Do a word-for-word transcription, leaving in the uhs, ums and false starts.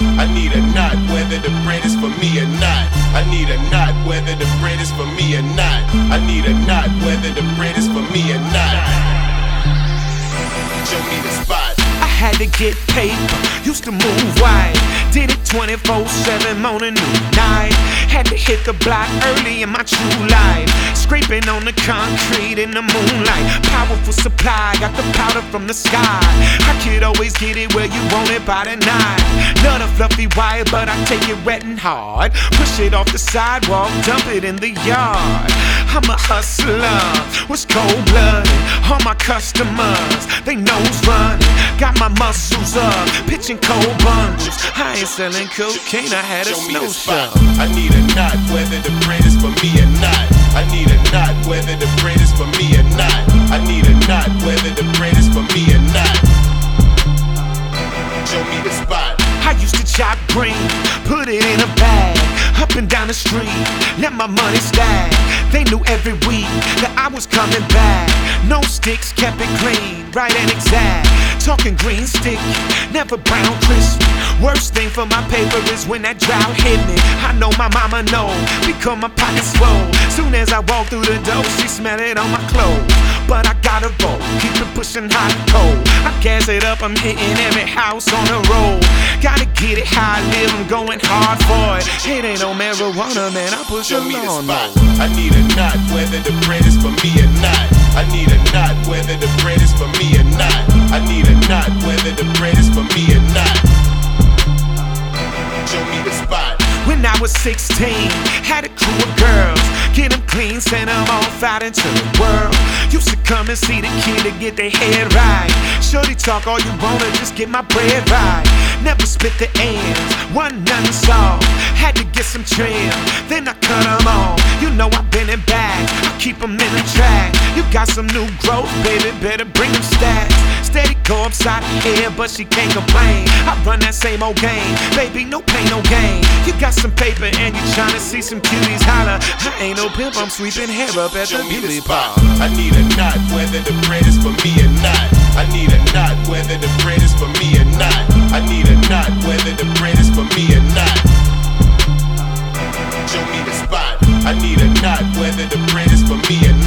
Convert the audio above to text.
I need a knot, whether the bread is for me or not. I need a knot, whether the bread is for me or not. I need a knot, whether the bread is for me or not. Show me the spot. I had to get paper, used to move wide. Did it twenty-four seven, morning, noon, night. Had to hit the block early in my true life. Scraping on the concrete in the moonlight. Powerful supply, got the powder from the sky. I could always get it where you want it by the night. Not a fluffy wire, but I take it wet and hard. Push it off the sidewalk, dump it in the yard. I'm a hustler, was cold-blooded. All my customers, they nose running. Got my muscles up, pitching cold bundles. I ain't selling cocaine, I had a snow shop. I need a knot, whether the bread is for me or not. I need a knot, whether the bread is for me or not. I need a knot, whether the bread is for me or not. Show me the spot. I used to chop green, put it in a bag. Up and down the street, let my money stack. They knew every week that I was coming back. No sticks, kept it clean, right and exact. Talking green stick, never brown crisp. Worst thing for my paper is when that drought hit me. I know my mama know, because my pocket's swole. Soon as I walk through the door, she smell it on my clothes. But I gotta roll, keep it pushing hot and cold. I gas it up, I'm hitting every house on the road. Gotta get it how I live, I'm going hard for it. It ain't no marijuana, man, I push a lawnmower. I need a knot, whether the bread is for me or not. I need a knot, whether the bread is for me or not. I need a knot, whether the bread is for me or not. Show me the spot. When I was sixteen, had a crew of girls. Get them clean, send them off out into the world. Used to come and see the kid to get their head right. Shorty talk all you wanna, just get my bread right. Never split the ends, one none saw. Had to get some trim, then I cut them off. You know I've been in bags, I keep them in the track. You got some new growth, baby, better bring them stats. Steady go upside the head, but she can't complain. I run that same old game, baby, no pain, no gain. You got some paper and you tryna see some cuties holler. I ain't no pimp, I'm sweeping hair up at the beauty parlor. I need a knot, whether the bread is for me or not. I need a knot, whether the bread is for me or not. I need a knot, whether the bread is for me or not. Show me the spot. I need a knot, whether the bread is for me or not.